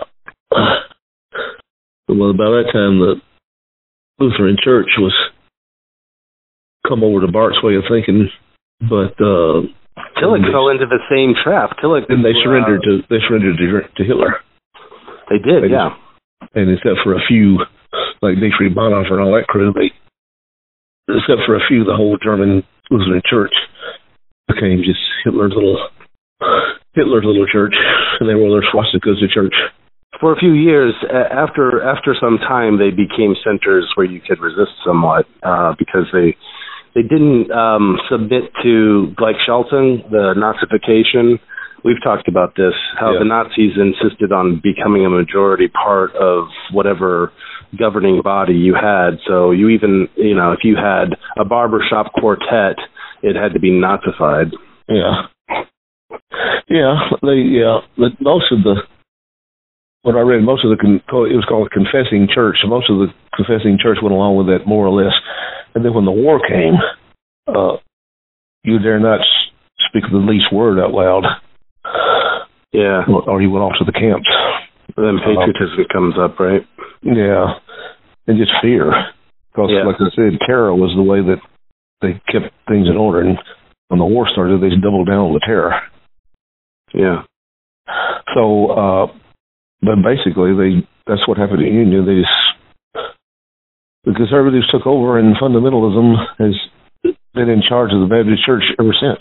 Well, about that time, the Lutheran Church was come over to Barth's way of thinking, but uh, Tillich fell into the same trap. Tillich and they surrendered uh, to they surrendered to, to Hitler. They did, they yeah. Just, and except for a few, like Dietrich Bonhoeffer and all that crew, they except for a few, the whole German Lutheran Church became just Hitler's little Hitler's little church, and they wore their swastikas to church. For a few years, after after some time, they became centers where you could resist somewhat uh, because they they didn't um, submit to Gleichschaltung, the Nazification. We've talked about this, how yeah. the Nazis insisted on becoming a majority part of whatever governing body you had. So you even, you know, if you had a barbershop quartet, it had to be Nazified. Yeah. Yeah, they, yeah, most of the, what I read, most of the, it was called a confessing church. Most of the confessing church went along with that more or less. And then when the war came, uh, you dare not speak the least word out loud. Yeah. Or, or you went off to the camps. Then patriotism uh, comes up, right? Yeah. And just fear. Because, yeah. like I said, terror was the way that they kept things in order. And when the war started, they doubled down on the terror. Yeah. So, uh, but basically, they that's what happened in the Union. They just, the conservatives took over, and fundamentalism has been in charge of the Baptist Church ever since.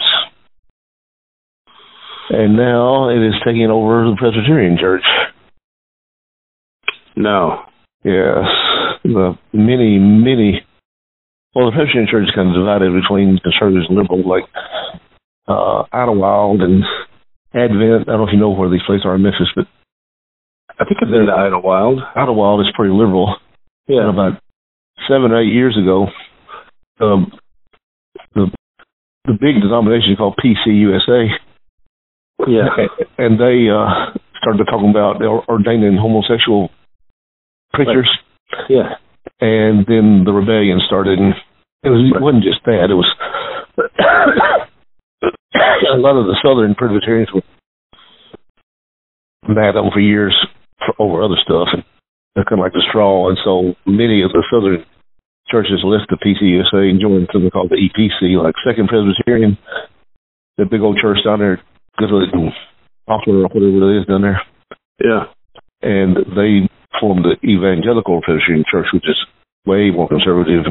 And now it is taking over the Presbyterian Church. No. Yes. The many, many, well, the Presbyterian Church is kind of divided between conservatives and liberals, like uh, Idlewild and Advent. I don't know if you know where these places are in Memphis, but I think I've been to Idlewild. Idlewild is pretty liberal. Yeah. And about seven or eight years ago, um, the the big denomination called P C U S A. Yeah. And they uh, started talking about ordaining homosexual preachers. Right. Yeah. And then the rebellion started, and it, was, it wasn't just that. It was a lot of the Southern Presbyterians were mad at them for years for, over other stuff, and they're kind of like the straw. And so many of the Southern churches left the P C U S A and joined something called the E P C, like Second Presbyterian, the big old church down there, Goodlet and Poplar or whatever it is down there. Yeah. And they formed the Evangelical Presbyterian Church, which is way more conservative.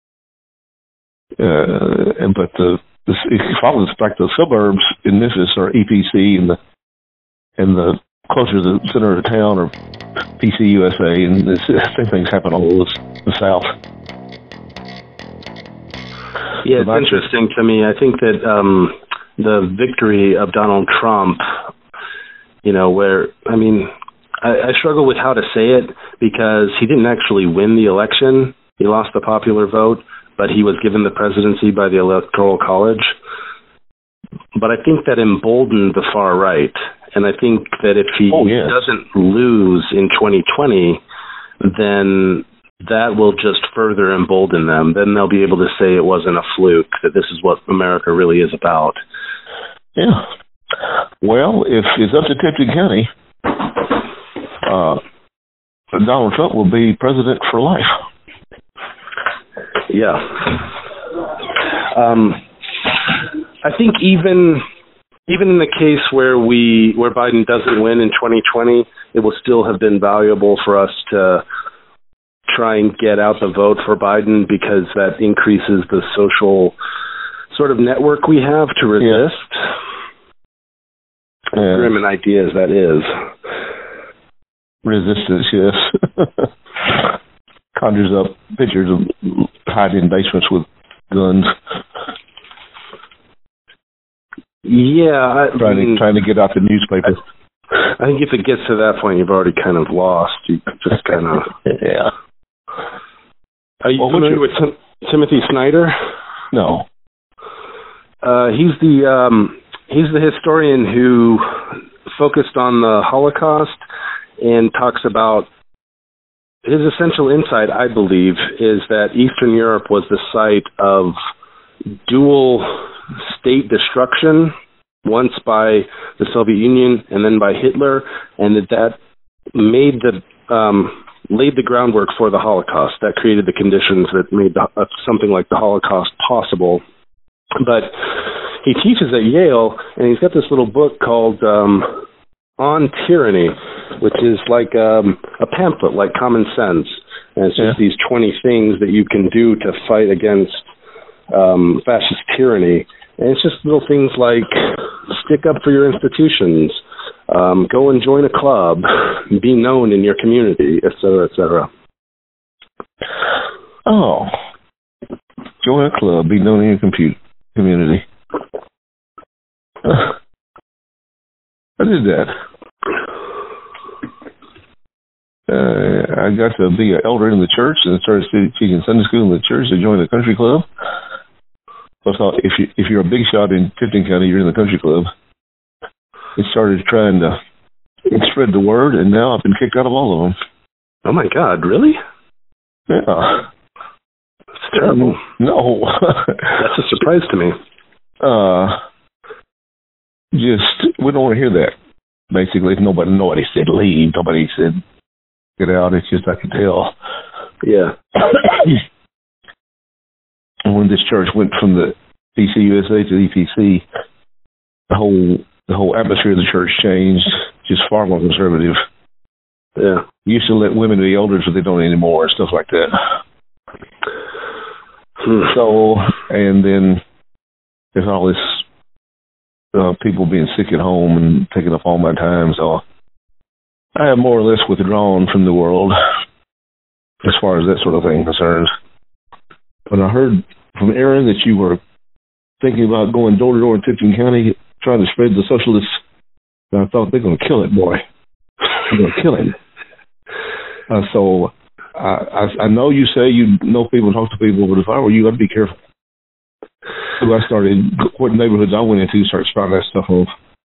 Uh, and but the, the if you follow this back, the suburbs in Memphis are E P C, and the and the closer to the center of the town are P C U S A, and the same things happen all over the South. Yeah, it's interesting to me. I think that um, the victory of Donald Trump, you know, where, I mean, I, I struggle with how to say it because he didn't actually win the election. He lost the popular vote, but he was given the presidency by the Electoral College. But I think that emboldened the far right. And I think that if he oh, yes. doesn't lose in twenty twenty, then that will just further embolden them. Then they'll be able to say it wasn't a fluke, that this is what America really is about. Yeah. Well, if it's up to Tipton County, uh, Donald Trump will be president for life. Yeah. Um, I think even even in the case where we where Biden doesn't win in twenty twenty, it will still have been valuable for us to try and get out the vote for Biden, because that increases the social sort of network we have to resist. Yeah. Grim an idea as that is. Resistance, yes. Conjures up pictures of hiding in basements with guns. Yeah. I trying, mean, to, trying to get out the newspaper. I, I think if it gets to that point, you've already kind of lost. You just kind of... Yeah. Are you well, familiar with Tim- Timothy Snyder? No. Uh, he's the um, he's the historian who focused on the Holocaust and talks about his essential insight, I believe, is that Eastern Europe was the site of dual state destruction, once by the Soviet Union and then by Hitler, and that that made the um, laid the groundwork for the Holocaust. That created the conditions that made the, uh, something like the Holocaust possible. But he teaches at Yale, and he's got this little book called um, On Tyranny, which is like um, a pamphlet, like Common Sense. And it's just yeah. these twenty things that you can do to fight against um, fascist tyranny. And it's just little things like stick up for your institutions, um, go and join a club, be known in your community, et cetera, et cetera. Oh. Join a club, be known in your compu- community. Uh, I did that. Uh, I got to be an elder in the church and started teaching Sunday school in the church. I joined the country club. So I thought, if, you, if you're a big shot in Tipton County, you're in the country club. It started trying to spread the word, and now I've been kicked out of all of them. Oh, my God, really? Yeah. That's terrible. Um, no. That's a surprise to me. Uh, just, we don't want to hear that. Basically, nobody, nobody said leave. Nobody said get out. It's just I can tell. Yeah. When this church went from the P C U S A to the E P C, the whole the whole atmosphere of the church changed. Just far more conservative. Yeah. We used to let women be elders, but they don't anymore, and stuff like that. Hmm. So, and then there's all this uh, people being sick at home and taking up all my time. So I have more or less withdrawn from the world as far as that sort of thing concerns. When I heard from Aaron that you were thinking about going door to door in Tipton County, trying to spread the socialists, I thought they're going to kill it, boy. They're going to kill it. Uh, so I, I, I know you say you know people and talk to people, but if I were you, I'd be careful. So I started, what neighborhoods I went into, started spouting that stuff off.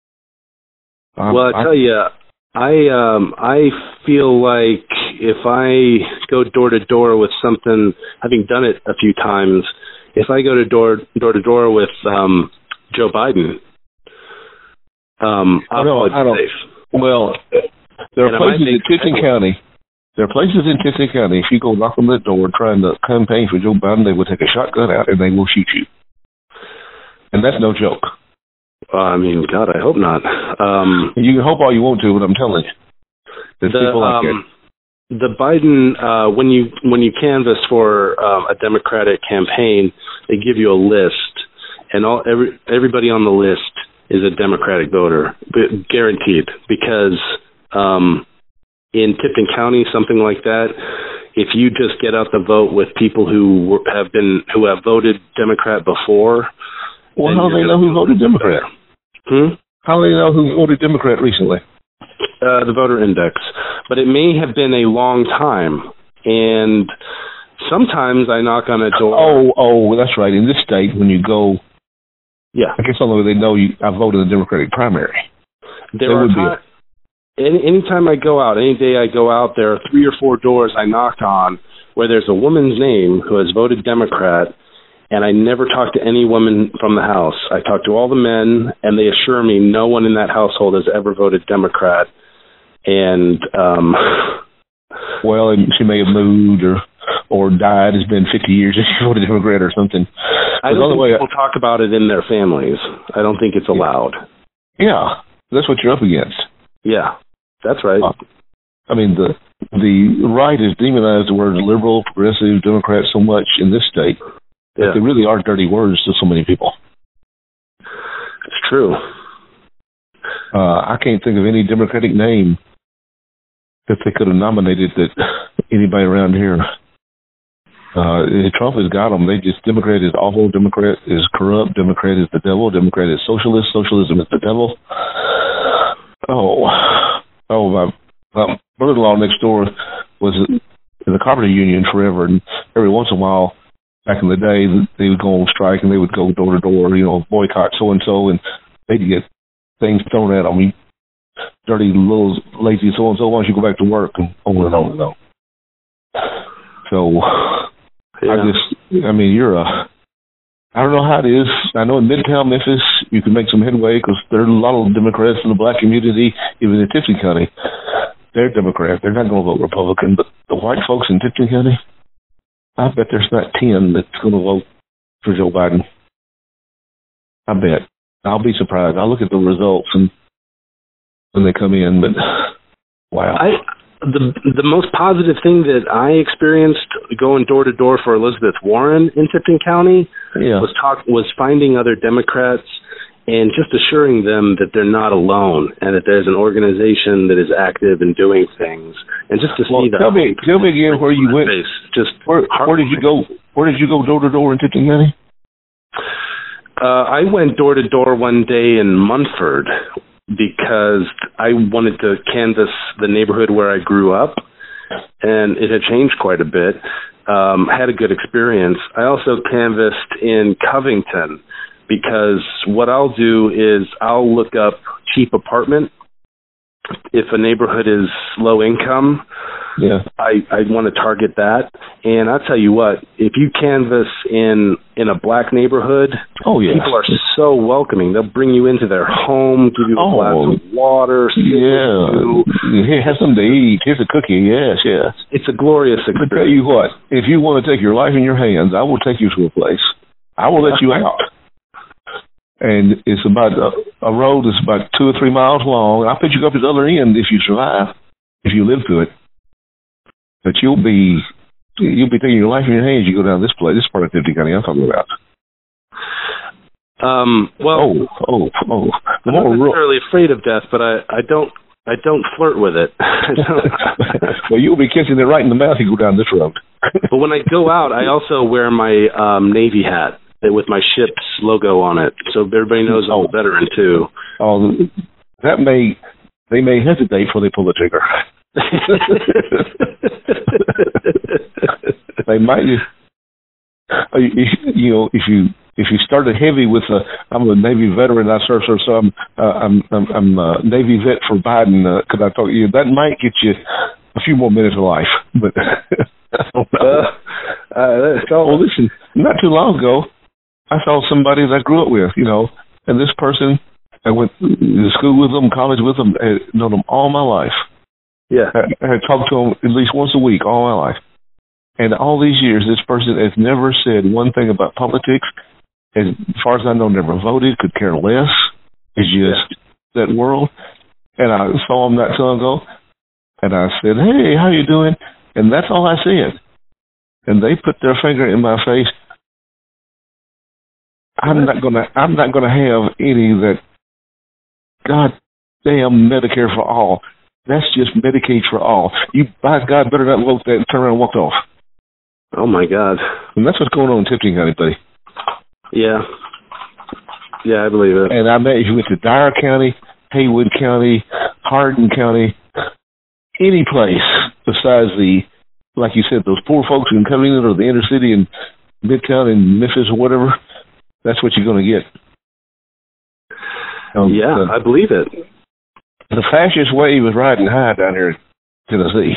I, well, I tell I, you, I um, I feel like if I go door to door with something, having done it a few times, if I go to door door to door with um, Joe Biden, um, I'll no, I don't. safe. Well, there are places in Tipton County. There are places in Tipton County. If you go knock on that door trying to campaign for Joe Biden, they will take a shotgun out and they will shoot you. And that's no joke. Uh, I mean, God, I hope not. Um, you can hope all you want to, but I'm telling you, there's the, people like um, that. The Biden, uh, when you when you canvass for um, a Democratic campaign, they give you a list, and all every everybody on the list is a Democratic voter, guaranteed. Because um, in Tipton County, something like that, if you just get out the vote with people who have been who have voted Democrat before. Well, how do they know who voted Democrat? Hmm? How do they know who voted Democrat recently? Uh, the voter index. But it may have been a long time. And sometimes I knock on a door. Oh, oh, that's right. In this state, when you go, yeah, I guess only they know you. I voted in the Democratic primary. There, there are would time, be a, any anytime I go out, any day I go out, there are three or four doors I knock on where there's a woman's name who has voted Democrat. And I never talk to any woman from the house. I talk to all the men, and they assure me no one in that household has ever voted Democrat. and um, well, and she may have moved or or died. It's been fifty years since she voted Democrat or something. I don't think people I, talk about it in their families. I don't think it's allowed. Yeah, that's what you're up against. Yeah, that's right. Uh, I mean, the the right has demonized the words liberal, progressive, Democrat so much in this state that yeah. they really are dirty words to so many people. It's true. Uh, I can't think of any Democratic name that they could have nominated that anybody around here. Uh, Trump has got them. They just, Democrat is awful, Democrat is corrupt, Democrat is the devil, Democrat is socialist, socialism is the devil. Oh, oh, my, my brother-in-law next door was in the carpenter union forever, and every once in a while, back in the day, they would go on strike and they would go door to door, you know, boycott so-and-so, and they'd get things thrown at them. You dirty little lazy so-and-so, why don't you go back to work, and on and on and on. So, yeah. I just, I mean, you're a, I don't know how it is. I know in Midtown Memphis, you can make some headway because there are a lot of Democrats in the black community, even in Tipton County. They're Democrat. They're not going to vote Republican. But the white folks in Tipton County, I bet there's not ten that's going to vote for Joe Biden. I bet. I'll be surprised. I'll look at the results and when they come in, but wow. I, the the most positive thing that I experienced going door to door for Elizabeth Warren in Tipton County yeah. was talk was finding other Democrats and just assuring them that they're not alone and that there's an organization that is active and doing things. And just to well, see that. Tell me, tell me again where you went. Face, just where, where did you go? Where did you go door to door in Tipton County? Uh, I went door to door one day in Munford because I wanted to canvass the neighborhood where I grew up, and it had changed quite a bit. Um, I had a good experience. I also canvassed in Covington because what I'll do is I'll look up cheap apartment. If a neighborhood is low income, yeah, I, I want to target that. And I'll tell you what, if you canvass in in a black neighborhood, oh, yeah. people are so welcoming. They'll bring you into their home, give you a oh, glass of water. Yeah, here, have something to eat. Here's a cookie. Yes, yes. It's a glorious experience. But tell you what, if you want to take your life in your hands, I will take you to a place. I will let you out. And it's about a, a road that's about two or three miles long. I'll put you up at the other end if you survive, if you live through it. But you'll be you'll be taking your life in your hands. You go down this place, this part of Tipton County I'm talking about. Um. Well. Oh. Oh. Oh. I'm not necessarily afraid of death, but I, I don't I don't flirt with it. Well, you'll be kissing it right in the mouth if you go down this road. But when I go out, I also wear my um, Navy hat with my ship's logo on it, so everybody knows I'm a veteran too. Oh, that may they may hesitate before they pull the trigger. They might, you know, if you if you started heavy with a, I'm a Navy veteran, I serve, so I'm uh, I'm I'm, I'm a Navy vet for Biden. Uh, could I talk to you? That might get you a few more minutes of life, but I don't know. Uh, uh, well, listen, not too long ago, I saw somebody that I grew up with, you know, and this person, I went to school with them, college with them, I had known them all my life. Yeah. I, I had talked to them at least once a week all my life. And all these years, this person has never said one thing about politics. As far as I know, never voted, could care less. It's just yeah. that world. And I saw him not too long ago, and I said, hey, how you doing? And that's all I said. And they put their finger in my face. I'm not gonna. I'm not gonna have any of that. God damn Medicare for all. That's just Medicaid for all. You, by God, better not vote that and turn around and walk off. Oh my God. And that's what's going on in Tipton County, buddy. Yeah. Yeah, I believe it. And I bet if you went to Dyer County, Haywood County, Hardin County, any place besides the, like you said, those poor folks in Covington or the inner city in Midtown and Memphis or whatever. That's what you're going to get. Um, yeah, the, I believe it. The fascist wave is riding high down here in Tennessee.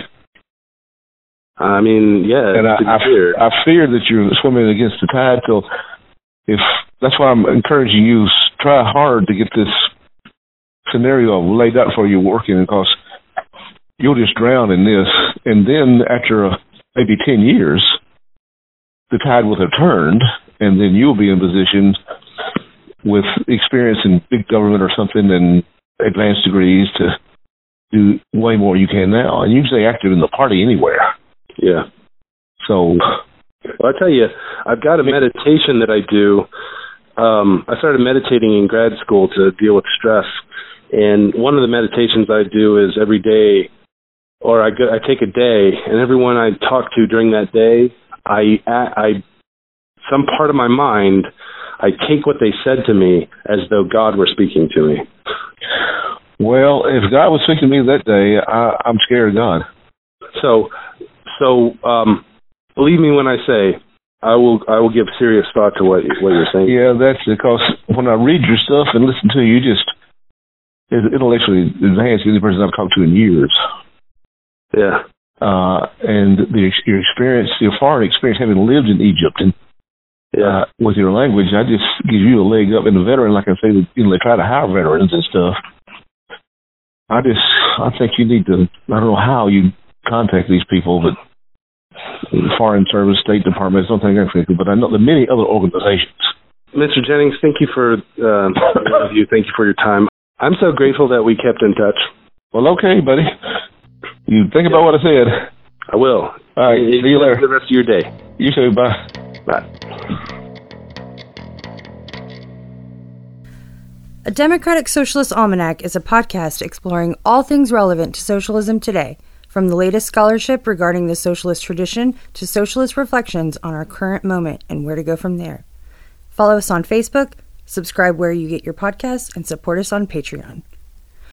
I mean, yeah, and I, I, I fear that you're swimming against the tide. So, if that's why I'm encouraging you, try hard to get this scenario laid out for you working, because you'll just drown in this. And then after uh, maybe ten years, the tide will have turned, and then you'll be in position with experience in big government or something and advanced degrees to do way more you can now. And you can stay active in the party anywhere. Yeah. So, well, I tell you, I've got a meditation that I do. Um, I started meditating in grad school to deal with stress. And one of the meditations I do is every day, or I, go, I take a day, and everyone I talk to during that day, I, I, some part of my mind, I take what they said to me as though God were speaking to me. Well, if God was speaking to me that day, I, I'm scared of God. So, so um, believe me when I say I will. I will give serious thought to what what you're saying. Yeah, that's because when I read your stuff and listen to you, just it, it'll actually advance any person I've talked to in years. Yeah. Uh, and the, your experience, your foreign experience, having lived in Egypt and yeah, uh, with your language, I just give you a leg up. And the veteran, like I say, you know, they try to hire veterans and stuff. I just, I think you need to. I don't know how you contact these people, but Foreign Service, State Department, something like that. But I know the many other organizations. Mister Jennings, thank you for uh, you. Thank you for your time. I'm so grateful that we kept in touch. Well, okay, buddy. You think about what I said. I will. All right. See you later. The rest of your day. You too. Bye. Bye. A Democratic Socialist Almanac is a podcast exploring all things relevant to socialism today, from the latest scholarship regarding the socialist tradition to socialist reflections on our current moment and where to go from there. Follow us on Facebook, subscribe where you get your podcasts, and support us on Patreon.